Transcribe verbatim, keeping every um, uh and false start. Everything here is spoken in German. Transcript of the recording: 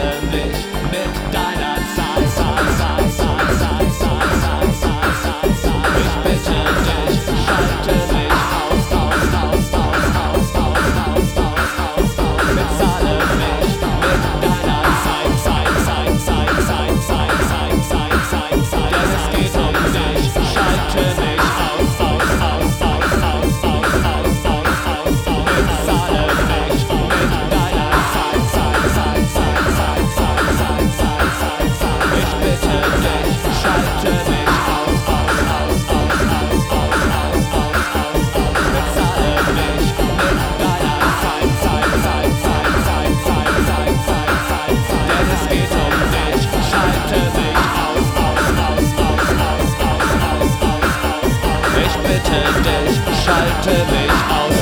Bezahle mich mit deiner Zeit, Zeit, Zeit, Zeit, Zeit, Zeit, Zeit, Zeit, Zeit, Zeit. Ich bitte dich, schalte mich aus, aus, aus, aus, aus, aus, aus, aus, aus, aus. Bezahle mich mit deiner Zeit, Zeit, Zeit, Zeit, Zeit, Zeit, Zeit, Zeit, Zeit, Zeit. Denn es geht um dich, schalte mich aus, aus, aus, aus, aus, aus, aus, aus, aus, aus. Bezahle mich mit deiner Zeit, Zeit, Zeit, Zeit, Zeit, Zeit, Zeit, Zeit, Zeit, Zeit. Ich bitte dich, schalte mich aus, aus, aus, aus, aus, aus, aus, aus, aus, aus. Bezahle mich mit deiner Zeit, Zeit, Zeit, Zeit, Zeit, Zeit, Zeit, Zeit, Zeit, Zeit. Denn es geht um dich, schalte mich aus, aus, aus, aus, aus, aus, aus, aus, aus, aus. Ich bitte dich, schalte mich aus.